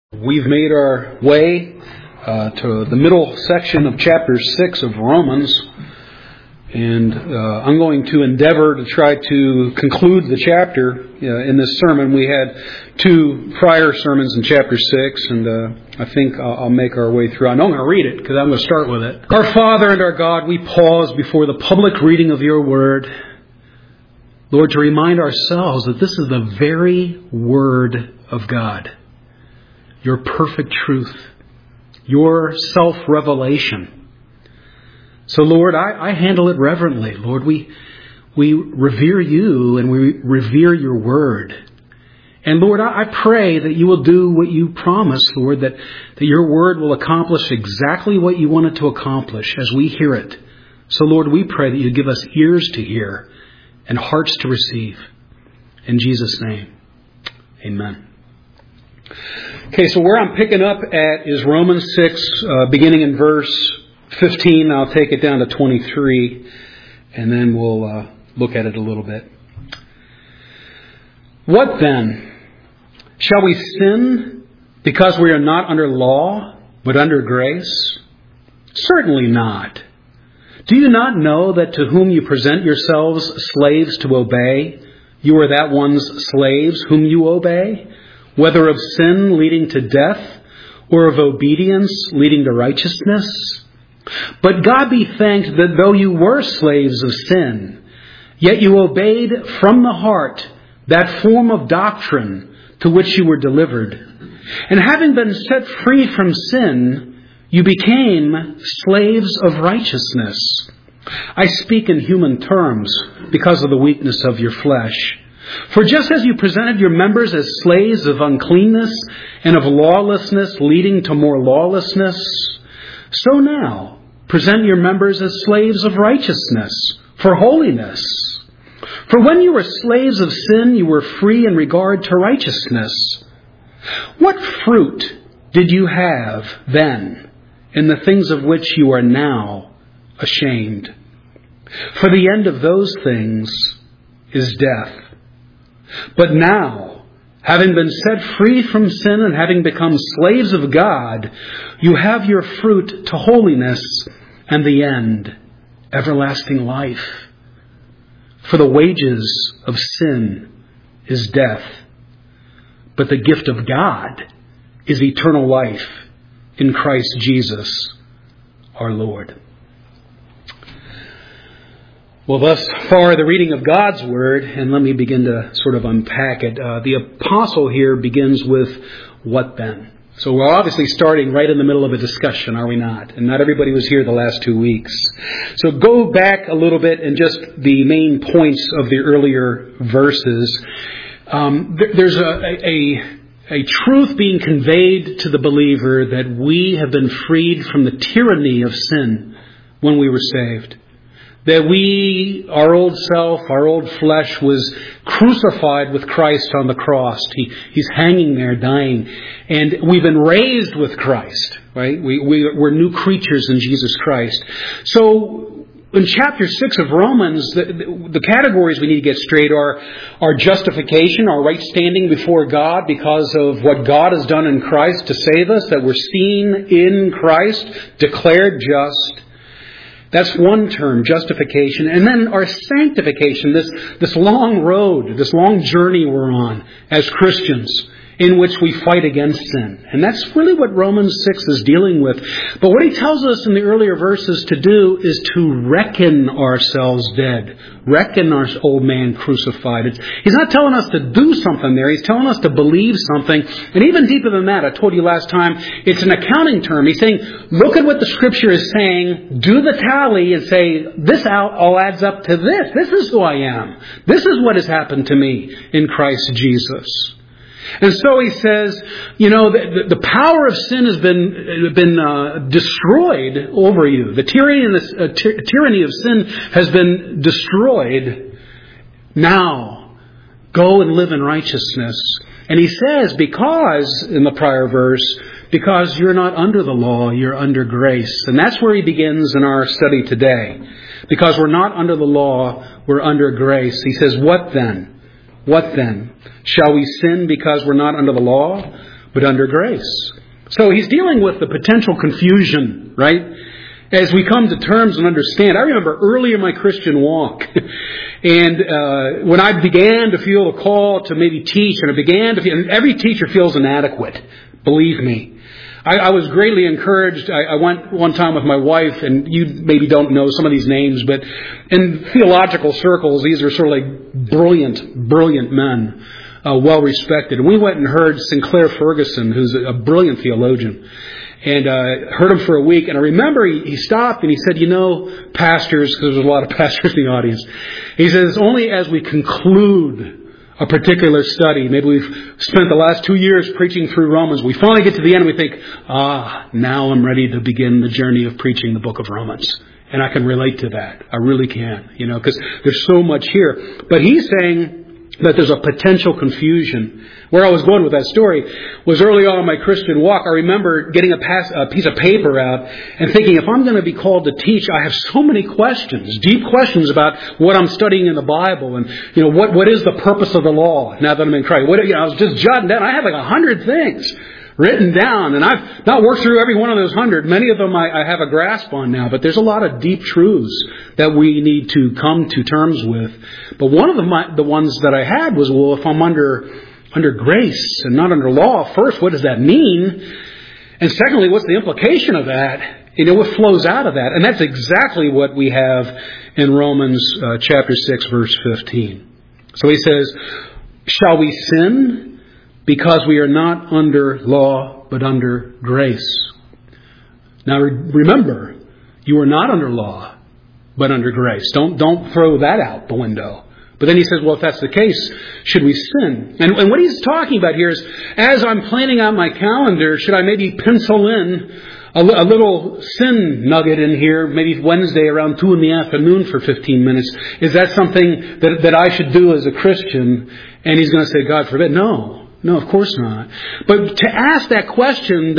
We've made our way to the middle section of chapter 6 of Romans, and I'm going to endeavor to try to conclude the chapter in this sermon. We had two prior sermons in chapter 6, and I think I'll make our way through. I know I'm going to read it because I'm going to start with it. Our Father and our God, we pause before the public reading of your word, Lord, to remind ourselves that this is the very word of God. Your perfect truth, your self-revelation. So, Lord, I handle it reverently. Lord, we revere you and we revere your word. And, Lord, I pray that you will do what you promised, Lord, that your word will accomplish exactly what you want it to accomplish as we hear it. So, Lord, we pray that you give us ears to hear and hearts to receive. In Jesus' name, amen. Okay, so where I'm picking up at is Romans 6, beginning in verse 15. I'll take it down to 23, and then we'll look at it a little bit. What then? Shall we sin because we are not under law, but under grace? Certainly not. Do you not know that to whom you present yourselves slaves to obey, you are that one's slaves whom you obey? Whether of sin leading to death, or of obedience leading to righteousness? But God be thanked that though you were slaves of sin, yet you obeyed from the heart that form of doctrine to which you were delivered. And having been set free from sin, you became slaves of righteousness. I speak in human terms because of the weakness of your flesh. For just as you presented your members as slaves of uncleanness and of lawlessness leading to more lawlessness, so now present your members as slaves of righteousness for holiness. For when you were slaves of sin, you were free in regard to righteousness. What fruit did you have then in the things of which you are now ashamed? For the end of those things is death. But now, having been set free from sin and having become slaves of God, you have your fruit to holiness and the end, everlasting life. For the wages of sin is death, but the gift of God is eternal life in Christ Jesus our Lord. Well, thus far, the reading of God's Word, and let me begin to sort of unpack it. The apostle here begins with, what then? So we're obviously starting right in the middle of a discussion, are we not? And not everybody was here the last 2 weeks. So go back a little bit and just the main points of the earlier verses. There's a truth being conveyed to the believer that we have been freed from the tyranny of sin when we were saved. That our old self, our old flesh was crucified with Christ on the cross. He's hanging there dying. And we've been raised with Christ, right? We're new creatures in Jesus Christ. So in chapter 6 of Romans, the categories we need to get straight are our justification, our right standing before God because of what God has done in Christ to save us, that we're seen in Christ, declared just. That's one term, justification. And then our sanctification, this long road, this long journey we're on as Christians in which we fight against sin. And that's really what Romans 6 is dealing with. But what he tells us in the earlier verses to do is to reckon ourselves dead. Reckon our old man crucified. He's not telling us to do something there. He's telling us to believe something. And even deeper than that, I told you last time, it's an accounting term. He's saying, look at what the Scripture is saying, do the tally and say, this all adds up to this. This is who I am. This is what has happened to me in Christ Jesus. And so he says, the power of sin has been destroyed over you. The tyranny of sin has been destroyed. Now, go and live in righteousness. And he says, because, in the prior verse, because you're not under the law, you're under grace. And that's where he begins in our study today. Because we're not under the law, we're under grace. He says, what then? What then? Shall we sin because we're not under the law, but under grace. So he's dealing with the potential confusion, right? As we come to terms and understand. I remember early in my Christian walk, and when I began to feel the call to maybe teach, and I began to feel, and every teacher feels inadequate, believe me. I was greatly encouraged. I went one time with my wife, and you maybe don't know some of these names, but in theological circles, these are sort of like brilliant men, well respected. And we went and heard Sinclair Ferguson, who's a brilliant theologian, and heard him for a week. And I remember he stopped and he said, pastors, because there's a lot of pastors in the audience, he says, only as we conclude a particular study, maybe we've spent the last 2 years preaching through Romans, we finally get to the end and we think, now I'm ready to begin the journey of preaching the book of Romans. And I can relate to that. I really can, because there's so much here. But he's saying that there's a potential confusion. Where I was going with that story was early on in my Christian walk. I remember getting a piece of paper out and thinking, if I'm going to be called to teach, I have so many questions, deep questions about what I'm studying in the Bible, and what is the purpose of the law now that I'm in Christ. I was just jotting down. I had like 100 things written down, and I've not worked through every one of those 100. Many of them I have a grasp on now, but there's a lot of deep truths that we need to come to terms with. But one of the ones that I had was, well, if I'm under grace and not under law, first, what does that mean? And secondly, what's the implication of that? What flows out of that? And that's exactly what we have in Romans chapter 6, verse 15. So he says, shall we sin because we are not under law, but under grace? Now remember, you are not under law, but under grace. Don't throw that out the window. But then he says, well, if that's the case, should we sin? And what he's talking about here is, as I'm planning out my calendar, should I maybe pencil in a little sin nugget in here, maybe Wednesday around 2 p.m. for 15 minutes? Is that something that I should do as a Christian? And he's going to say, God forbid. No, of course not. But to ask that question,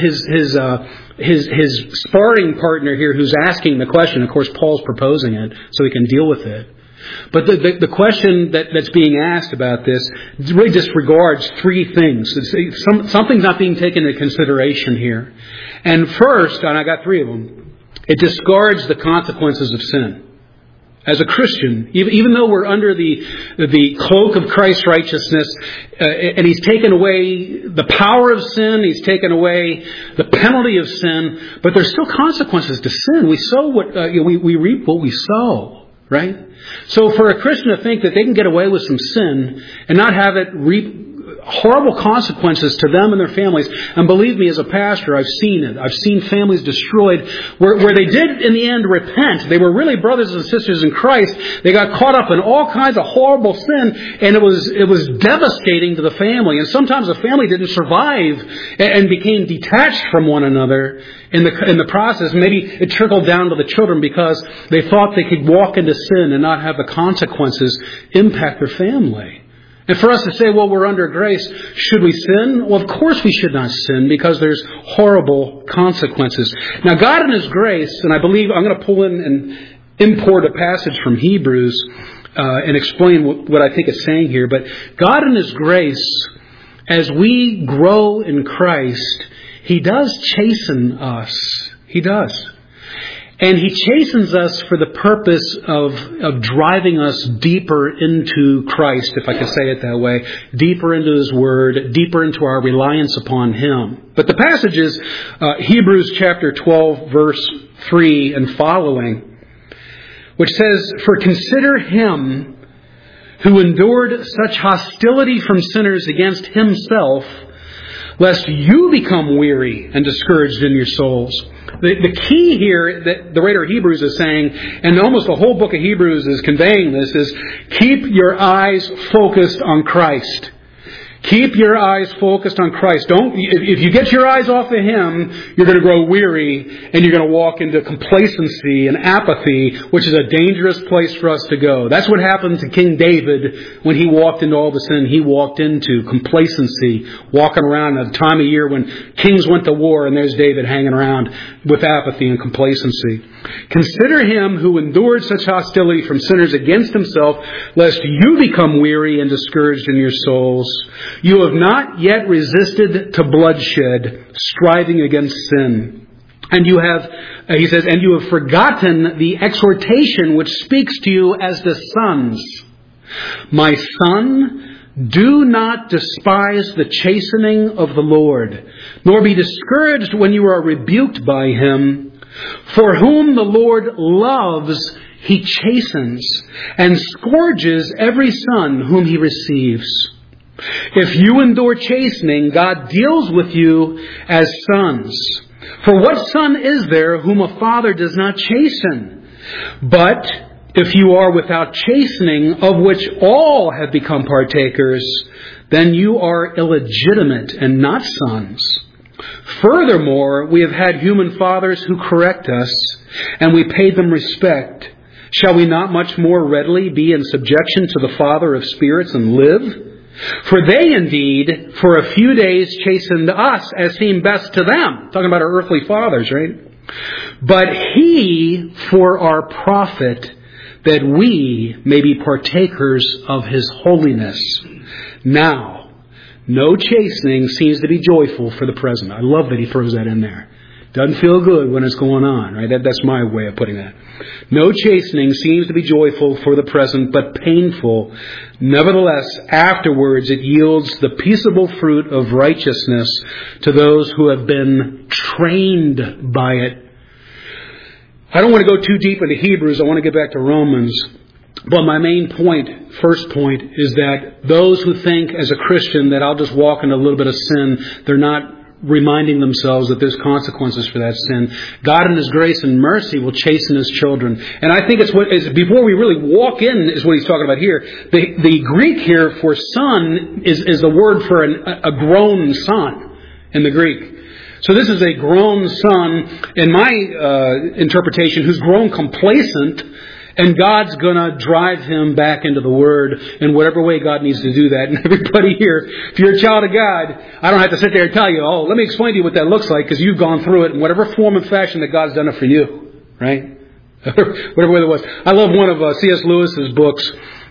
his sparring partner here who's asking the question, of course, Paul's proposing it so he can deal with it. But the question that's being asked about this really disregards three things. Something's not being taken into consideration here. And first, and I got three of them, it discards the consequences of sin. As a Christian, even though we're under the cloak of Christ's righteousness, and He's taken away the power of sin, He's taken away the penalty of sin, but there's still consequences to sin. We sow we reap what we sow. Right? So for a Christian to think that they can get away with some sin and not have it reap horrible consequences to them and their families, and believe me, as a pastor, I've seen it. I've seen families destroyed where they did in the end repent. They were really brothers and sisters in Christ. They got caught up in all kinds of horrible sin, and it was devastating to the family. And sometimes the family didn't survive and became detached from one another in the process. Maybe it trickled down to the children because they thought they could walk into sin and not have the consequences impact their family. And for us to say, well, we're under grace, should we sin? Well, of course we should not sin because there's horrible consequences. Now, God in His grace, and I believe I'm going to pull in and import a passage from Hebrews and explain what I think it's saying here. But God in His grace, as we grow in Christ, He does chasten us. He does. And He chastens us for the purpose of driving us deeper into Christ, if I can say it that way, deeper into His Word, deeper into our reliance upon Him. But the passage is Hebrews chapter 12, verse 3 and following, which says, "For consider Him who endured such hostility from sinners against Himself, lest you become weary and discouraged in your souls." The key here that the writer of Hebrews is saying, and almost the whole book of Hebrews is conveying this, is keep your eyes focused on Christ. Keep your eyes focused on Christ. If you get your eyes off of Him, you're going to grow weary and you're going to walk into complacency and apathy, which is a dangerous place for us to go. That's what happened to King David when he walked into all the sin he walked into, complacency, walking around at a time of year when kings went to war, and there's David hanging around with apathy and complacency. Consider Him who endured such hostility from sinners against Himself, lest you become weary and discouraged in your souls. You have not yet resisted to bloodshed, striving against sin. And you have, he says, and you have forgotten the exhortation which speaks to you as to sons. My son, do not despise the chastening of the Lord, nor be discouraged when you are rebuked by him. For whom the Lord loves, he chastens, and scourges every son whom he receives. If you endure chastening, God deals with you as sons. For what son is there whom a father does not chasten? But if you are without chastening, of which all have become partakers, then you are illegitimate and not sons. Furthermore, we have had human fathers who correct us, and we paid them respect. Shall we not much more readily be in subjection to the Father of spirits and live? For they indeed, for a few days, chastened us as seemed best to them. Talking about our earthly fathers, right? But he for our profit, that we may be partakers of his holiness. Now, no chastening seems to be joyful for the present. I love that he throws that in there. Doesn't feel good when it's going on, right? That's my way of putting that. No chastening seems to be joyful for the present, but painful. Nevertheless, afterwards it yields the peaceable fruit of righteousness to those who have been trained by it. I don't want to go too deep into Hebrews. I want to get back to Romans. But my main point, first point, is that those who think as a Christian that I'll just walk into a little bit of sin, they're not reminding themselves that there's consequences for that sin. God in his grace and mercy will chasten his children. And I think it's what is before we really walk in is what he's talking about here. The Greek here for son is the word for a grown son in the Greek. So this is a grown son, in my interpretation, who's grown complacent. And God's going to drive him back into the Word in whatever way God needs to do that. And everybody here, if you're a child of God, I don't have to sit there and tell you, oh, let me explain to you what that looks like, because you've gone through it in whatever form and fashion that God's done it for you. Right? Whatever way it was. I love one of C.S. Lewis's books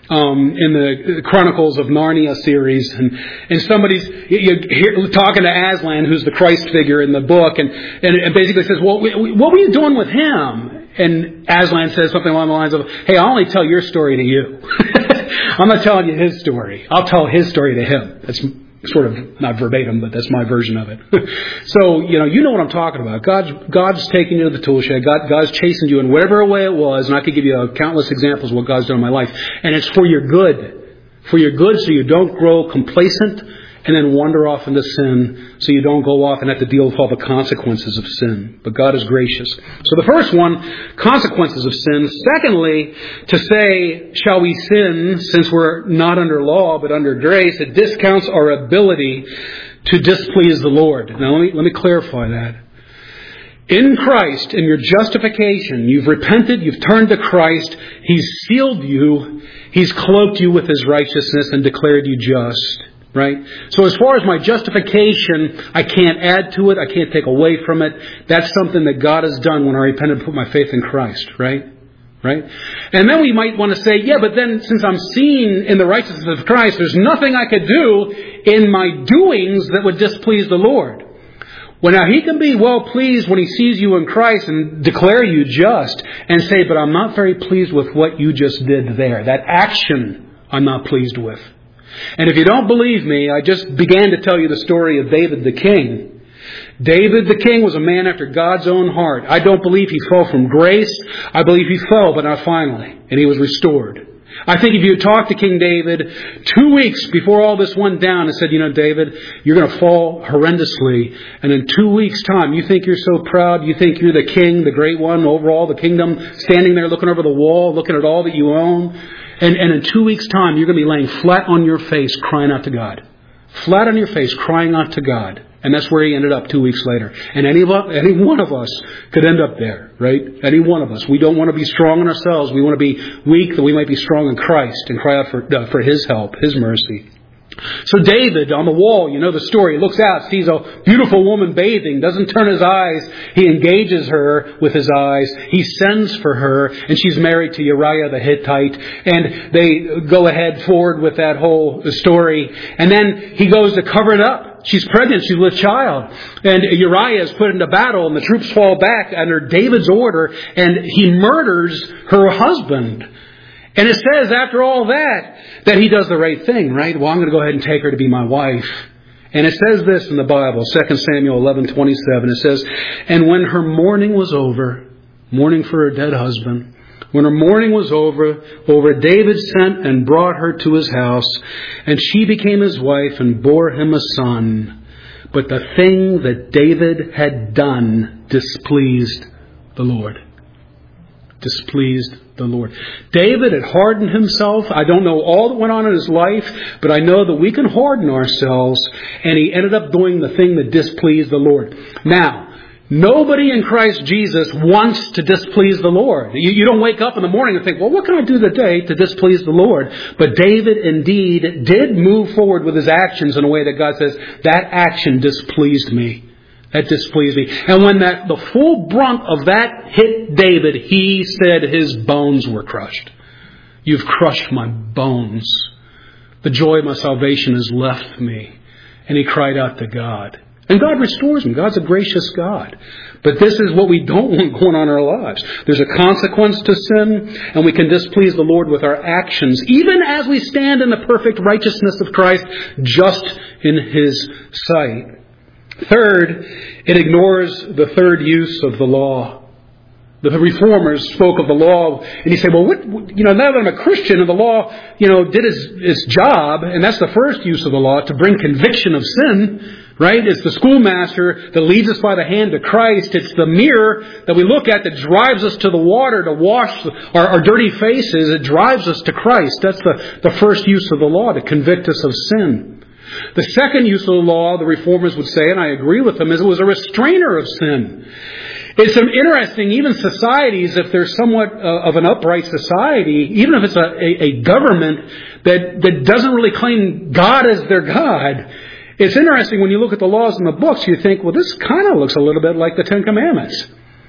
in the Chronicles of Narnia series. And somebody's talking to Aslan, who's the Christ figure in the book, and basically says, well, what were you doing with him? And Aslan says something along the lines of, hey, I'll only tell your story to you. I'm not telling you his story. I'll tell his story to him. That's sort of not verbatim, but that's my version of it. So, you know what I'm talking about. God's taking you to the tool shed. God's chasing you in whatever way it was. And I could give you countless examples of what God's done in my life. And it's for your good. For your good, so you don't grow complacent and then wander off into sin, so you don't go off and have to deal with all the consequences of sin. But God is gracious. So the first one, consequences of sin. Secondly, to say, shall we sin, since we're not under law but under grace, it discounts our ability to displease the Lord. Now let me clarify that. In Christ, in your justification, you've repented, you've turned to Christ, He's sealed you, He's cloaked you with His righteousness and declared you just. Right? So as far as my justification, I can't add to it. I can't take away from it. That's something that God has done when I repent and put my faith in Christ. Right? Right? And then we might want to say, yeah, but then since I'm seen in the righteousness of Christ, there's nothing I could do in my doings that would displease the Lord. Well, now He can be well pleased when He sees you in Christ and declare you just and say, but I'm not very pleased with what you just did there. That action I'm not pleased with. And if you don't believe me, I just began to tell you the story of David the king. David the king was a man after God's own heart. I don't believe he fell from grace. I believe he fell, but not finally. And he was restored. I think if you talked to King David 2 weeks before all this went down and said, David, you're going to fall horrendously. And in 2 weeks' time, you think you're so proud. You think you're the king, the great one over all the kingdom, standing there looking over the wall, looking at all that you own. And in 2 weeks' time, you're going to be laying flat on your face, crying out to God. Flat on your face, crying out to God. And that's where he ended up 2 weeks later. And any one of us could end up there, right? Any one of us. We don't want to be strong in ourselves. We want to be weak that we might be strong in Christ and cry out for His help, His mercy. So David, on the wall, you know the story, looks out, sees a beautiful woman bathing, doesn't turn his eyes. He engages her with his eyes. He sends for her, and she's married to Uriah the Hittite. And they go ahead forward with that whole story. And then he goes to cover it up. She's pregnant, she's with child. And Uriah is put into battle, and the troops fall back under David's order, and he murders her husband. And it says, after all that he does the right thing, right? Well, I'm going to go ahead and take her to be my wife. And it says this in the Bible, 2 Samuel 11:27. It says, and when her mourning was over, mourning for her dead husband, when her mourning was over, David sent and brought her to his house, and she became his wife and bore him a son. But the thing that David had done displeased the Lord. Displeased the Lord. David had hardened himself. I don't know all that went on in his life, but I know that we can harden ourselves, and he ended up doing the thing that displeased the Lord. Now, nobody in Christ Jesus wants to displease the Lord. You don't wake up in the morning and think, well, what can I do today to displease the Lord? But David indeed did move forward with his actions in a way that God says, that action displeased me. That displeased me. And when the full brunt of that hit David, he said his bones were crushed. You've crushed my bones. The joy of my salvation has left me. And he cried out to God. And God restores him. God's a gracious God. But this is what we don't want going on in our lives. There's a consequence to sin, and we can displease the Lord with our actions, even as we stand in the perfect righteousness of Christ, just in His sight. Third, it ignores the third use of the law. The Reformers spoke of the law, and you say, well, now that I'm a Christian, and the law, did its job, and that's the first use of the law, to bring conviction of sin, right? It's the schoolmaster that leads us by the hand to Christ. It's the mirror that we look at that drives us to the water to wash our dirty faces. It drives us to Christ. That's the first use of the law, to convict us of sin. The second use of the law, the Reformers would say, and I agree with them, is it was a restrainer of sin. It's interesting, even societies, if they're somewhat of an upright society, even if it's a government that doesn't really claim God as their God, it's interesting when you look at the laws in the books, you think, well, this kind of looks a little bit like the Ten Commandments.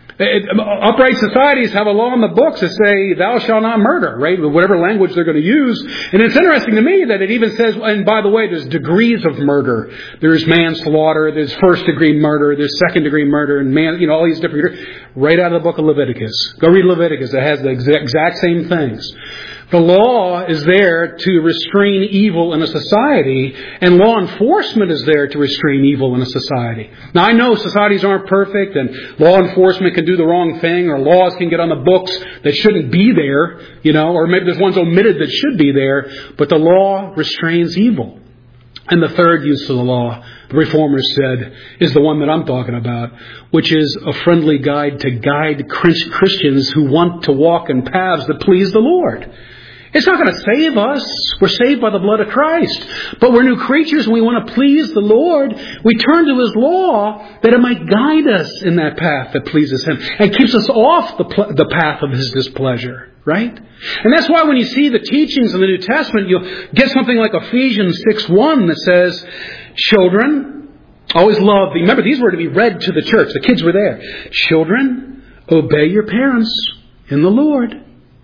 Upright societies have a law in the books that say, thou shalt not murder, right? Whatever language they're going to use. And it's interesting to me that it even says, and by the way, there's degrees of murder. There's manslaughter, there's first degree murder, there's second degree murder, and all these different, right out of the book of Leviticus. Go read Leviticus. It has the exact same things. The law is there to restrain evil in a society, and law enforcement is there to restrain evil in a society. Now, I know societies aren't perfect, and law enforcement can do the wrong thing, or laws can get on the books that shouldn't be there, or maybe there's ones omitted that should be there, but the law restrains evil. And the third use of the law, the Reformers said, is the one that I'm talking about, which is a friendly guide to guide Christians who want to walk in paths that please the Lord. It's not going to save us. We're saved by the blood of Christ. But we're new creatures and we want to please the Lord. We turn to His law that it might guide us in that path that pleases Him and keeps us off the path of His displeasure. Right? And that's why when you see the teachings in the New Testament, you'll get something like Ephesians 6:1 that says, children, always love, remember these were to be read to the church. The kids were there. Children, obey your parents in the Lord.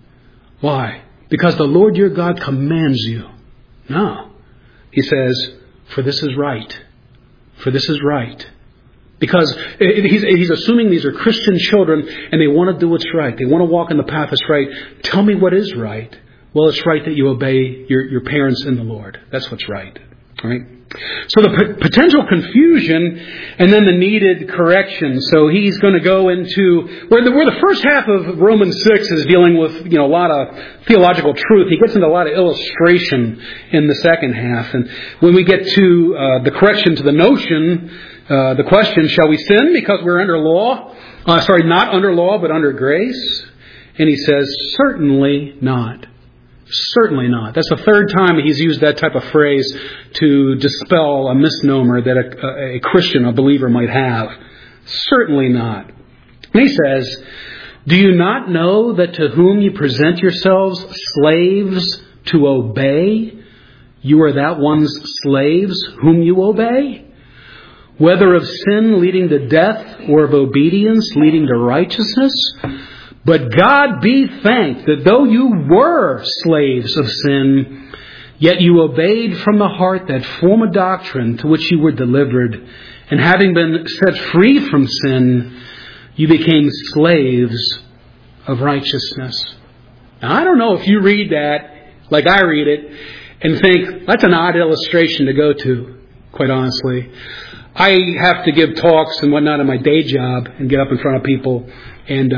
Why? Because the Lord your God commands you. No. He says, for this is right. For this is right. Because he's assuming these are Christian children and they want to do what's right. They want to walk in the path that's right. Tell me what is right. Well, it's right that you obey your parents in the Lord. That's what's right. Right? So the potential confusion and then the needed correction. So he's going to go into where the first half of Romans 6 is dealing with a lot of theological truth. He gets into a lot of illustration in the second half. And when we get to the correction to the notion, the question, shall we sin because we're under law? Not under law, but under grace. And he says, certainly not. Certainly not. That's the third time he's used that type of phrase to dispel a misnomer that a Christian, a believer might have. Certainly not. And he says, do you not know that to whom you present yourselves slaves to obey, you are that one's slaves whom you obey? Whether of sin leading to death or of obedience leading to righteousness? But God be thanked that though you were slaves of sin, yet you obeyed from the heart that form of doctrine to which you were delivered. And having been set free from sin, you became slaves of righteousness. Now, I don't know if you read that like I read it and think, that's an odd illustration to go to, quite honestly. I have to give talks and whatnot in my day job and get up in front of people. And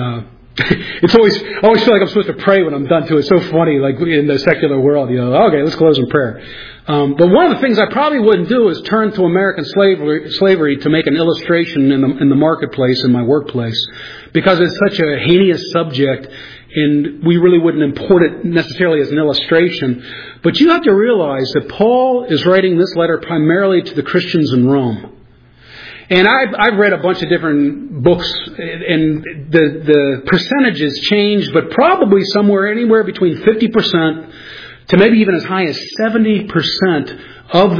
I always feel like I'm supposed to pray when I'm done too. It's so funny, like in the secular world, okay, let's close in prayer. But one of the things I probably wouldn't do is turn to American slavery to make an illustration in the marketplace, in my workplace, because it's such a heinous subject, and we really wouldn't import it necessarily as an illustration. But you have to realize that Paul is writing this letter primarily to the Christians in Rome. And I've read a bunch of different books, and the percentages changed, but probably anywhere between 50% to maybe even as high as 70% of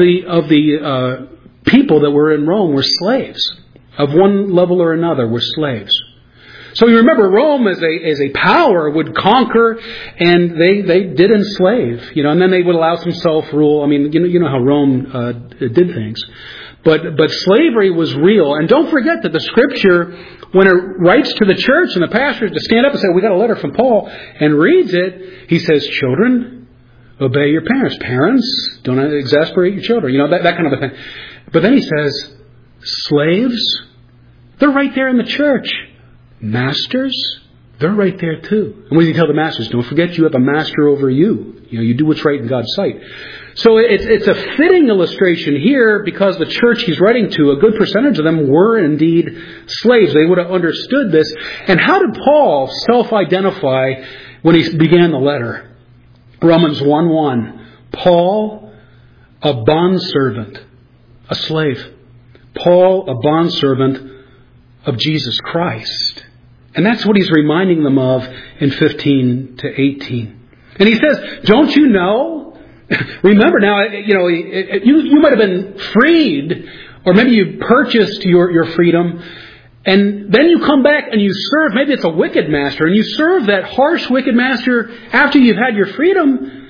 the people that were in Rome were slaves. Of one level or another were slaves. So you remember, Rome as a power would conquer, and they did enslave, and then they would allow some self-rule. I mean, you know how Rome did things. But slavery was real. And don't forget that the Scripture, when it writes to the church and the pastors to stand up and say, we got a letter from Paul, and reads it, he says, children, obey your parents. Parents, don't exasperate your children. That kind of a thing. But then he says, slaves, they're right there in the church. Masters, they're right there too. And what do you tell the masters? Don't forget you have a master over you. You do what's right in God's sight. So it's a fitting illustration here, because the church he's writing to, a good percentage of them were indeed slaves. They would have understood this. And how did Paul self-identify when he began the letter? Romans 1:1. Paul, a bondservant, a slave. Paul, a bondservant of Jesus Christ. And that's what he's reminding them of in 15 to 18. And he says, don't you know? Remember now, you might have been freed, or maybe you purchased your freedom, and then you come back and you serve, maybe it's a wicked master, and you serve that harsh, wicked master after you've had your freedom.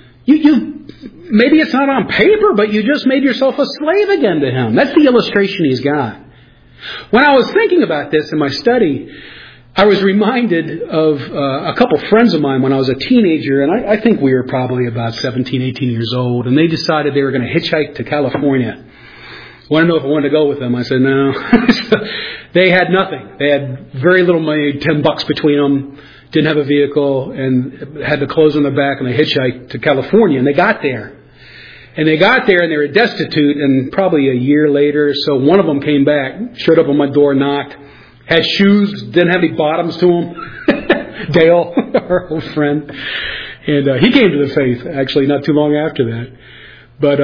Maybe it's not on paper, but you just made yourself a slave again to him. That's the illustration he's got. When I was thinking about this in my study, I was reminded of a couple friends of mine when I was a teenager, and I think we were probably about 17, 18 years old, and they decided they were going to hitchhike to California. Want to know if I wanted to go with them? I said no. They had nothing. They had very little money, $10 between them, didn't have a vehicle, and had the clothes on their back, and they hitchhiked to California, and they got there. And they got there, and they were destitute, and probably a year later, so one of them came back, showed up on my door, knocked, had shoes, didn't have any bottoms to them. Dale, our old friend. And he came to the faith, actually, not too long after that. But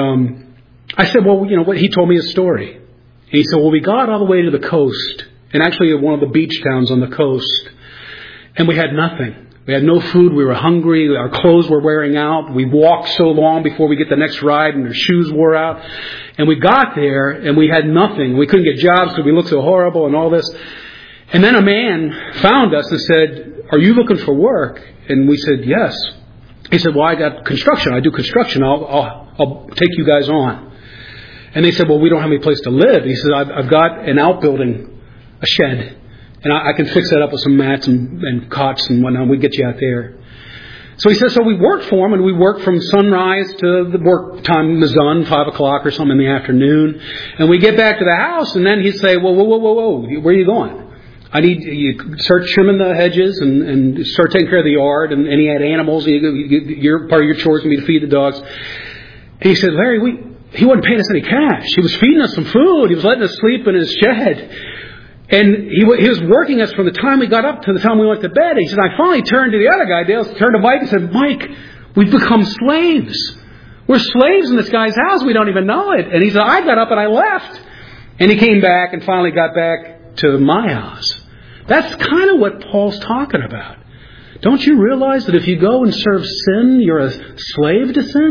I said, well, what? He told me a story. And he said, well, we got all the way to the coast, and actually one of the beach towns on the coast, and we had nothing. We had no food. We were hungry. Our clothes were wearing out. We walked so long before we get the next ride, and our shoes wore out. And we got there, and we had nothing. We couldn't get jobs because we looked so horrible and all this. And then a man found us and said, are you looking for work? And we said, yes. He said, well, I got construction. I do construction. I'll take you guys on. And they said, well, we don't have any place to live. He said, I've got an outbuilding, a shed. And I can fix that up with some mats and cots and whatnot. We'd get you out there. So he says, so we worked for him, and we worked from sunrise to the work time, the sun, 5 o'clock or something in the afternoon. And we get back to the house, and then he'd say, whoa, where are you going? I need you start trimming the hedges and start taking care of the yard. And he had animals. Your part of your chores would be to feed the dogs. And he said, Larry, he wasn't paying us any cash. He was feeding us some food. He was letting us sleep in his shed. And he was working us from the time we got up to the time we went to bed. He said, I finally turned to the other guy, Dale, turned to Mike and said, Mike, we've become slaves. We're slaves in this guy's house. We don't even know it. And he said, I got up and I left. And he came back and finally got back to my house. That's kind of what Paul's talking about. Don't you realize that if you go and serve sin, you're a slave to sin?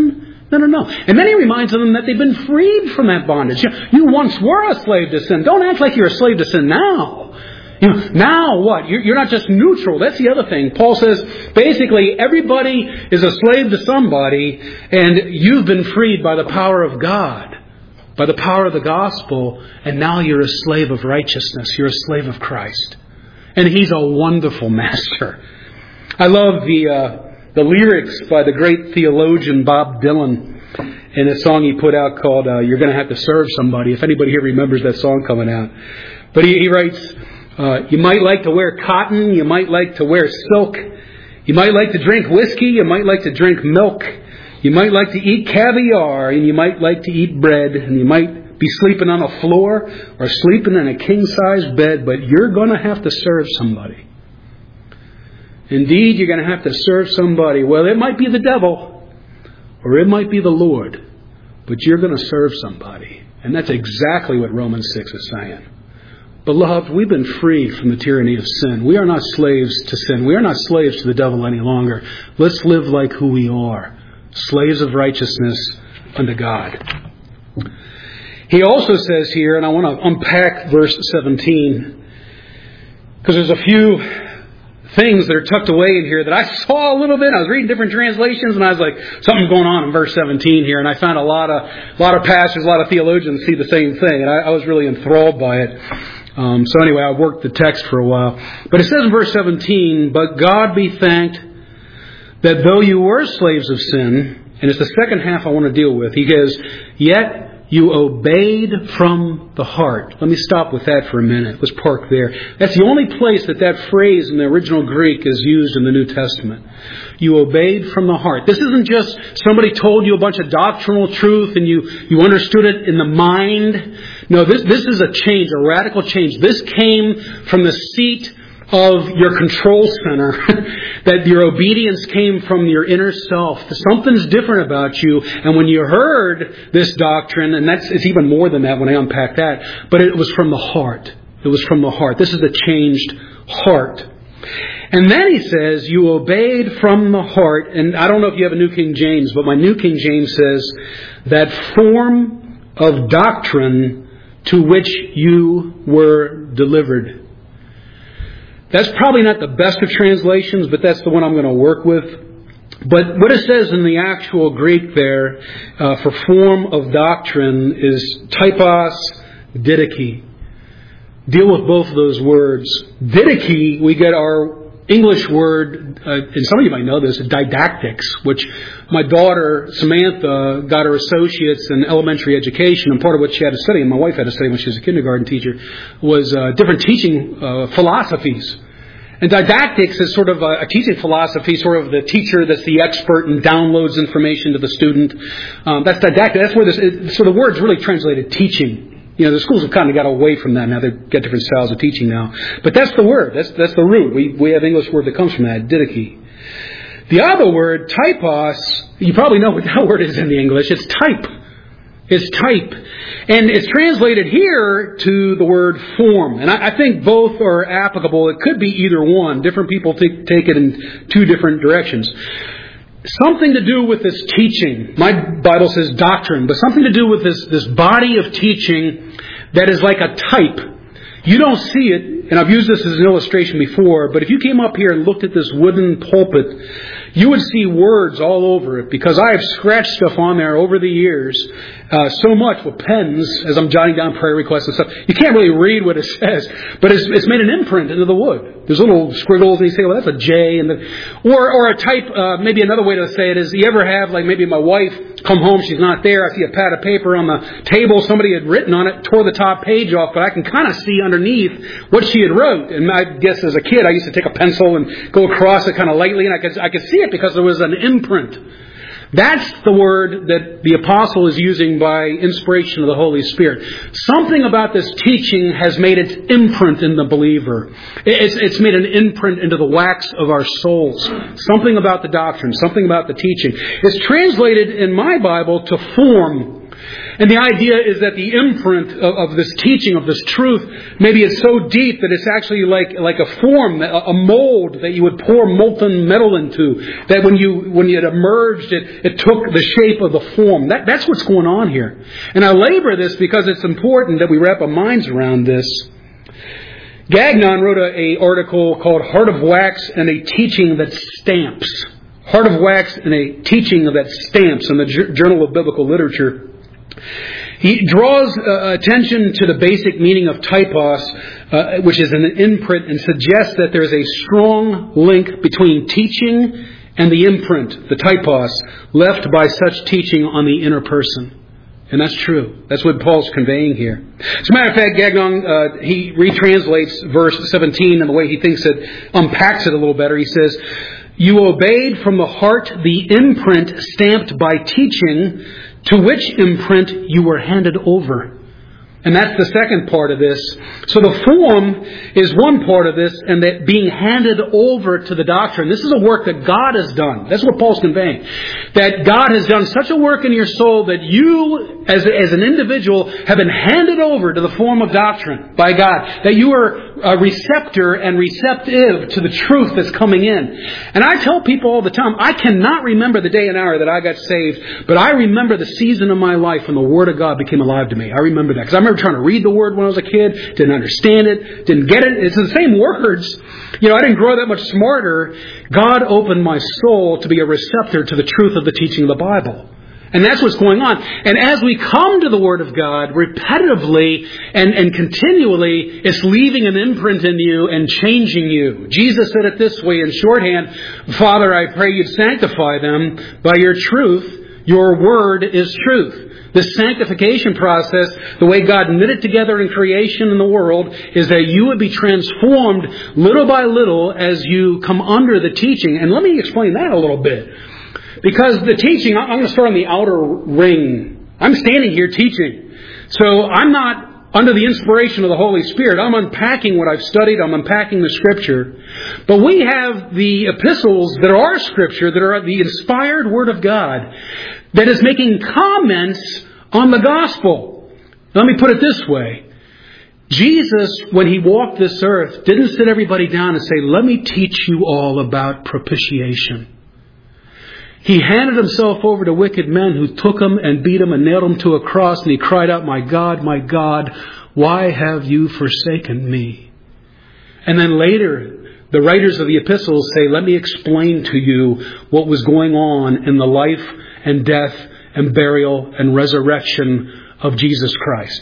No. And then he reminds them that they've been freed from that bondage. You once were a slave to sin. Don't act like you're a slave to sin now. Now what? You're not just neutral. That's the other thing. Paul says, basically, everybody is a slave to somebody, and you've been freed by the power of God, by the power of the gospel, and now you're a slave of righteousness. You're a slave of Christ. And He's a wonderful master. I love the lyrics by the great theologian Bob Dylan in a song he put out called You're Going to Have to Serve Somebody, if anybody here remembers that song coming out. But he writes, you might like to wear cotton, you might like to wear silk, you might like to drink whiskey, you might like to drink milk, you might like to eat caviar, and you might like to eat bread, and you might be sleeping on a floor or sleeping in a king-size bed, but you're going to have to serve somebody. Indeed, you're going to have to serve somebody. Well, it might be the devil, or it might be the Lord, but you're going to serve somebody. And that's exactly what Romans 6 is saying. Beloved, we've been freed from the tyranny of sin. We are not slaves to sin. We are not slaves to the devil any longer. Let's live like who we are, slaves of righteousness unto God. He also says here, and I want to unpack verse 17, because there's a few things that are tucked away in here that I saw a little bit. I was reading different translations, and I was like, something's going on in verse 17 here. And I found a lot of pastors, a lot of theologians see the same thing, and I was really enthralled by it. So anyway, I worked the text for a while. But it says in verse 17, but God be thanked that though you were slaves of sin, and it's the second half I want to deal with, he goes, yet you obeyed from the heart. Let me stop with that for a minute. Let's park there. That's the only place that phrase in the original Greek is used in the New Testament. You obeyed from the heart. This isn't just somebody told you a bunch of doctrinal truth and you understood it in the mind. No, this is a change, a radical change. This came from the seat of your control center, that your obedience came from your inner self. Something's different about you. And when you heard this doctrine, and it's even more than that when I unpack that, but it was from the heart. It was from the heart. This is the changed heart. And then he says, you obeyed from the heart. And I don't know if you have a New King James, but my New King James says, that form of doctrine to which you were delivered. That's probably not the best of translations, but that's the one I'm going to work with. But what it says in the actual Greek there for form of doctrine is typos, didache. Deal with both of those words. Didache, we get our English word, and some of you might know this, didactics, which my daughter, Samantha, got her associates in elementary education, and part of what she had to study, and my wife had to study when she was a kindergarten teacher, was different teaching philosophies. And didactics is sort of a teaching philosophy, sort of the teacher that's the expert and downloads information to the student. That's didactic. That's where so the word's really translated teaching. The schools have kind of got away from that now. They've got different styles of teaching now. But that's the word. That's the root. We have an English word that comes from that, didache. The other word, typos, you probably know what that word is in the English. It's type. It's type. And it's translated here to the word form. And I think both are applicable. It could be either one. Different people take it in two different directions. Something to do with this teaching. My Bible says doctrine, but something to do with this body of teaching that is like a type. You don't see it, and I've used this as an illustration before, but if you came up here and looked at this wooden pulpit, you would see words all over it, because I have scratched stuff on there over the years, so much with pens, as I'm jotting down prayer requests and stuff. You can't really read what it says, but it's made an imprint into the wood. There's little squiggles, and you say, well, that's a J. Or a type, maybe another way to say it is, you ever have, like maybe my wife come home, she's not there, I see a pad of paper on the table, somebody had written on it, tore the top page off, but I can kind of see underneath what she had wrote. And I guess as a kid, I used to take a pencil and go across it kind of lightly, and I could see it because there was an imprint. That's the word that the apostle is using by inspiration of the Holy Spirit. Something about this teaching has made its imprint in the believer. It's made an imprint into the wax of our souls. Something about the doctrine, something about the teaching. It's translated in my Bible to form. And the idea is that the imprint of this teaching, of this truth, maybe it's so deep that it's actually like a form, a mold that you would pour molten metal into. That when it emerged, it took the shape of the form. That's what's going on here. And I labor this because it's important that we wrap our minds around this. Gagnon wrote an article called Heart of Wax and a Teaching That Stamps. Heart of Wax and a Teaching that Stamps in the Journal of Biblical Literature. He draws attention to the basic meaning of typos, which is an imprint, and suggests that there is a strong link between teaching and the imprint, the typos, left by such teaching on the inner person. And that's true. That's what Paul's conveying here. As a matter of fact, Gagnon, he retranslates verse 17 in the way he thinks it unpacks it a little better. He says, "You obeyed from the heart the imprint stamped by teaching, to which imprint you were handed over." And that's the second part of this. So the form is one part of this, and that being handed over to the doctrine. This is a work that God has done. That's what Paul's conveying. That God has done such a work in your soul that you, as an individual, have been handed over to the form of doctrine by God. That you are a receptor and receptive to the truth that's coming in. And I tell people all the time, I cannot remember the day and hour that I got saved, but I remember the season of my life when the Word of God became alive to me. I remember that. Because I remember trying to read the Word when I was a kid, didn't understand it, didn't get it. It's the same words. I didn't grow that much smarter. God opened my soul to be a receptor to the truth of the teaching of the Bible. And that's what's going on. And as we come to the Word of God repetitively and continually, it's leaving an imprint in you and changing you. Jesus said it this way in shorthand, "Father, I pray you'd sanctify them by your truth. Your Word is truth." The sanctification process, the way God knit it together in creation in the world, is that you would be transformed little by little as you come under the teaching. And let me explain that a little bit. Because the teaching, I'm going to start on the outer ring. I'm standing here teaching. So I'm not under the inspiration of the Holy Spirit. I'm unpacking what I've studied. I'm unpacking the Scripture. But we have the epistles that are Scripture, that are the inspired Word of God, that is making comments on the gospel. Let me put it this way. Jesus, when He walked this earth, didn't sit everybody down and say, "Let me teach you all about propitiation." He handed Himself over to wicked men who took Him and beat Him and nailed Him to a cross. And He cried out, my God, why have you forsaken me?" And then later, the writers of the epistles say, "Let me explain to you what was going on in the life and death and burial and resurrection of Jesus Christ."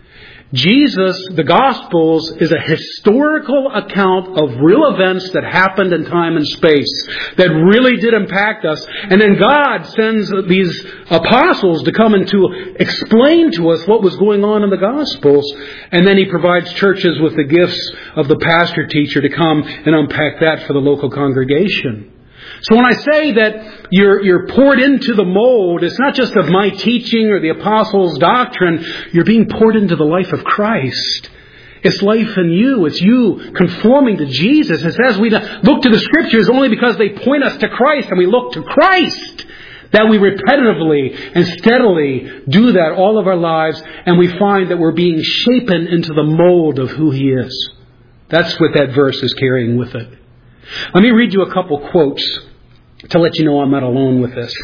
Jesus, the Gospels, is a historical account of real events that happened in time and space that really did impact us. And then God sends these apostles to come and to explain to us what was going on in the Gospels. And then He provides churches with the gifts of the pastor teacher to come and unpack that for the local congregation. So when I say that you're poured into the mold, it's not just of my teaching or the apostles' doctrine. You're being poured into the life of Christ. It's life in you. It's you conforming to Jesus. It says we look to the Scriptures only because they point us to Christ, and we look to Christ. That we repetitively and steadily do that all of our lives, and we find that we're being shapen into the mold of who He is. That's what that verse is carrying with it. Let me read you a couple quotes to let you know I'm not alone with this.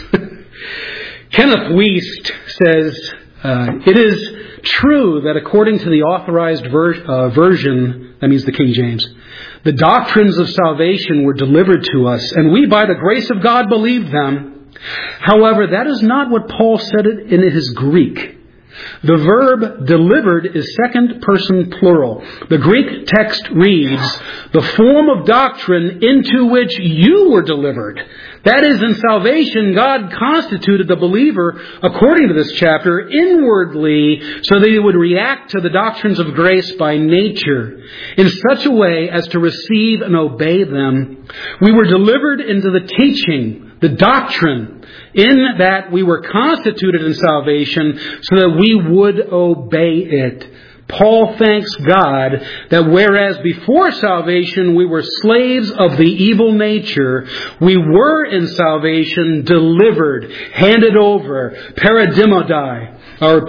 Kenneth Wuest says, "It is true that according to the authorized version," that means the King James, "the doctrines of salvation were delivered to us, and we by the grace of God believed them. However, that is not what Paul said it in his Greek. The verb delivered is second person plural. The Greek text reads, the form of doctrine into which you were delivered. That is, in salvation, God constituted the believer, according to this chapter, inwardly, so that he would react to the doctrines of grace by nature, in such a way as to receive and obey them. We were delivered into the teaching, the doctrine, in that we were constituted in salvation so that we would obey it. Paul thanks God that whereas before salvation we were slaves of the evil nature, we were in salvation delivered, handed over, paradimodai, or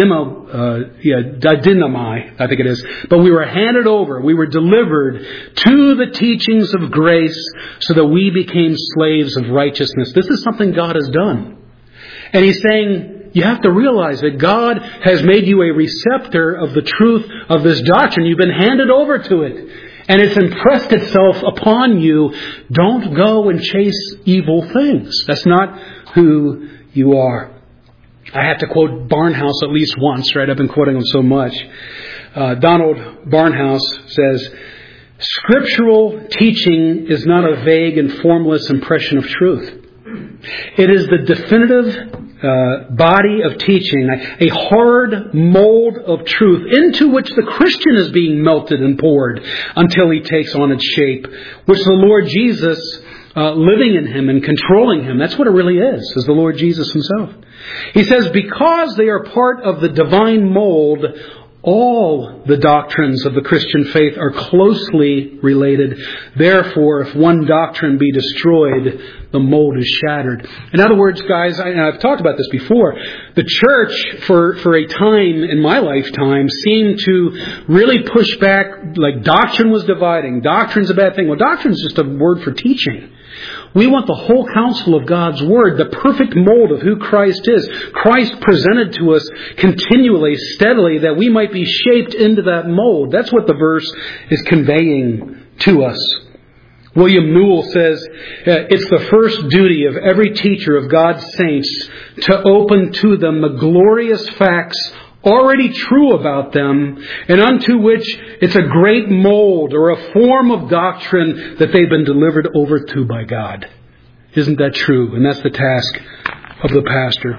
dynamai, I think it is. But we were handed over, we were delivered to the teachings of grace so that we became slaves of righteousness. This is something God has done. And He's saying, you have to realize that God has made you a receptor of the truth of this doctrine. You've been handed over to it. And it's impressed itself upon you. Don't go and chase evil things. That's not who you are. I have to quote Barnhouse at least once, right? I've been quoting him so much. Donald Barnhouse says, "Scriptural teaching is not a vague and formless impression of truth. It is the definitive body of teaching, a hard mold of truth into which the Christian is being melted and poured until he takes on its shape, which the Lord Jesus, living in him and controlling him, that's what it really is the Lord Jesus himself." He says, because they are part of the divine mold, all the doctrines of the Christian faith are closely related. Therefore, if one doctrine be destroyed, the mold is shattered. In other words, guys, I've talked about this before. The church, for a time in my lifetime, seemed to really push back, like doctrine was dividing. Doctrine's a bad thing. Well, doctrine's just a word for teaching. We want the whole counsel of God's Word, the perfect mold of who Christ is. Christ presented to us continually, steadily, that we might be shaped into that mold. That's what the verse is conveying to us. William Newell says, it's the first duty of every teacher of God's saints to open to them the glorious facts already true about them, and unto which it's a great mold or a form of doctrine that they've been delivered over to by God. Isn't that true? And that's the task of the pastor.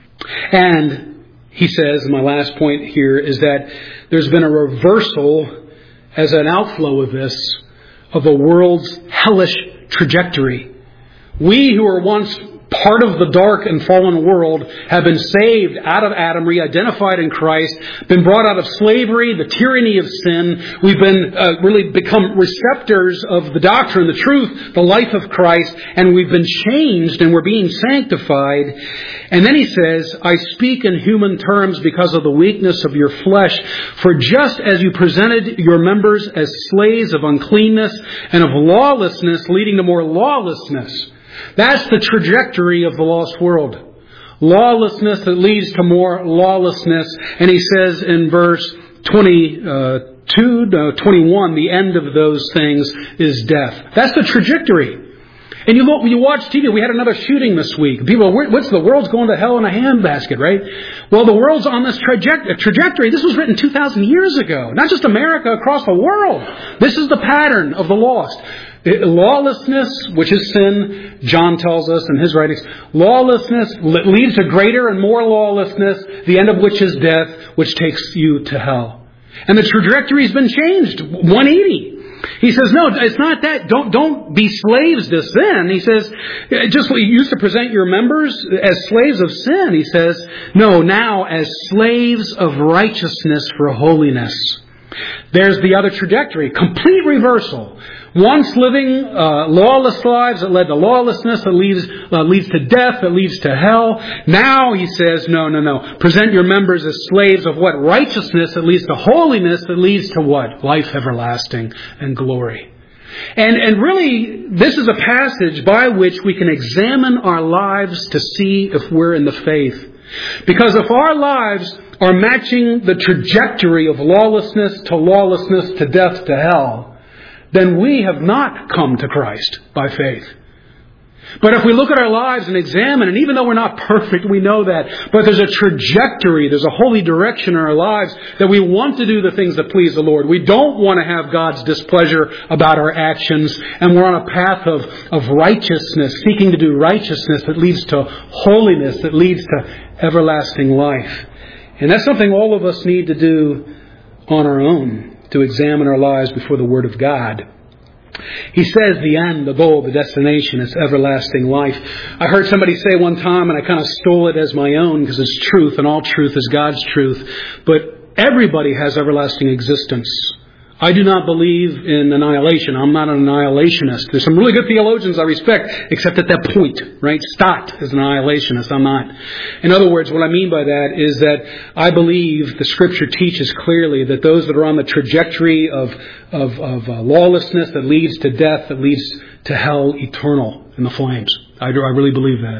And he says, and my last point here is that there's been a reversal as an outflow of this, of the world's hellish trajectory. We who were once part of the dark and fallen world have been saved out of Adam, re-identified in Christ, been brought out of slavery, the tyranny of sin. We've been really become receptors of the doctrine, the truth, the life of Christ, and we've been changed and we're being sanctified. And then he says, I speak in human terms because of the weakness of your flesh. For just as you presented your members as slaves of uncleanness and of lawlessness, leading to more lawlessness. That's the trajectory of the lost world. Lawlessness that leads to more lawlessness. And he says in verse 21, the end of those things is death. That's the trajectory. And you look, when you watch TV, we had another shooting this week. People, what's the world's going to hell in a handbasket, right? Well, the world's on this trajectory. This was written 2,000 years ago. Not just America, across the world. This is the pattern of the lost. Lawlessness, which is sin, John tells us in his writings, lawlessness leads to greater and more lawlessness, the end of which is death, which takes you to hell. And the trajectory's been changed, 180. He says, no, it's not that. Don't be slaves to sin. He says, just what you used to present your members as slaves of sin. He says, no, now as slaves of righteousness for holiness. There's the other trajectory, complete reversal. Once living lawless lives that led to lawlessness, that leads to death, that leads to hell. Now he says, no. Present your members as slaves of what? Righteousness that leads to holiness, that leads to what? Life everlasting and glory. And really, this is a passage by which we can examine our lives to see if we're in the faith. Because if our lives are matching the trajectory of lawlessness to death to hell, then we have not come to Christ by faith. But if we look at our lives and examine, and even though we're not perfect, we know that, but there's a trajectory, there's a holy direction in our lives that we want to do the things that please the Lord. We don't want to have God's displeasure about our actions, and we're on a path of righteousness, seeking to do righteousness that leads to holiness, that leads to everlasting life. And that's something all of us need to do on our own, to examine our lives before the Word of God. He says the end, the goal, the destination is everlasting life. I heard somebody say one time, and I kind of stole it as my own because it's truth, and all truth is God's truth. But everybody has everlasting existence I do not believe in annihilation. I'm not an annihilationist. There's some really good theologians I respect, except at that point, right? Stott is an annihilationist. I'm not. In other words, what I mean by that is that I believe the Scripture teaches clearly that those that are on the trajectory of lawlessness that leads to death, that leads to hell, eternal in the flames. I really believe that.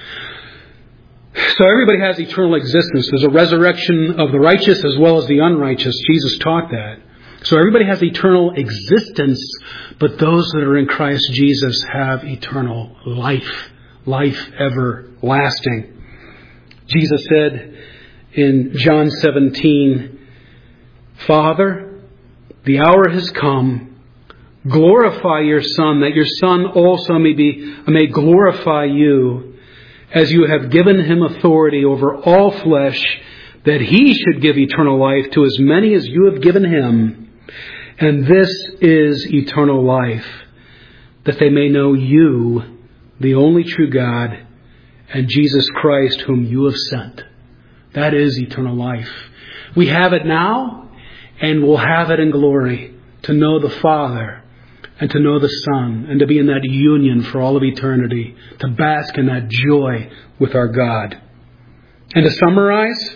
So everybody has eternal existence. There's a resurrection of the righteous as well as the unrighteous. Jesus taught that. So everybody has eternal existence, but those that are in Christ Jesus have eternal life. Life everlasting. Jesus said in John 17, Father, the hour has come. Glorify your Son, that your Son also may glorify you, as you have given him authority over all flesh, that he should give eternal life to as many as you have given him. And this is eternal life, that they may know you, the only true God, and Jesus Christ, whom you have sent. That is eternal life. We have it now, and we'll have it in glory, to know the Father, and to know the Son, and to be in that union for all of eternity, to bask in that joy with our God. And to summarize,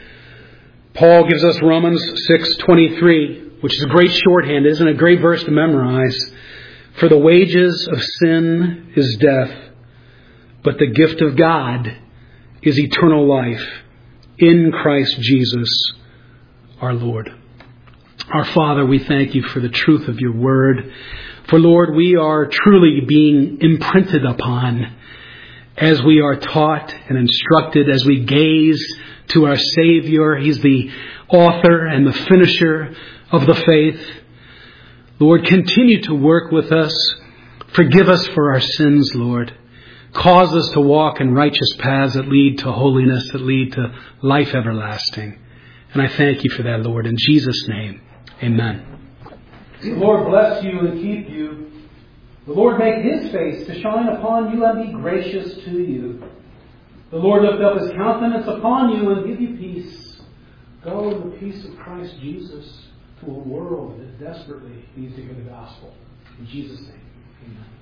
Paul gives us Romans 6:23, which is a great shorthand, isn't it? A great verse to memorize. For the wages of sin is death, but the gift of God is eternal life in Christ Jesus our Lord. Our Father, we thank you for the truth of your word. For Lord, we are truly being imprinted upon as we are taught and instructed, as we gaze to our Savior. He's the author and the finisher of the faith. Lord, continue to work with us. Forgive us for our sins, Lord. Cause us to walk in righteous paths that lead to holiness, that lead to life everlasting. And I thank you for that, Lord. In Jesus' name, amen. The Lord bless you and keep you. The Lord make his face to shine upon you and be gracious to you. The Lord lift up his countenance upon you and give you peace. Go in the peace of Christ Jesus to a world that desperately needs to hear the gospel. In Jesus' name, amen.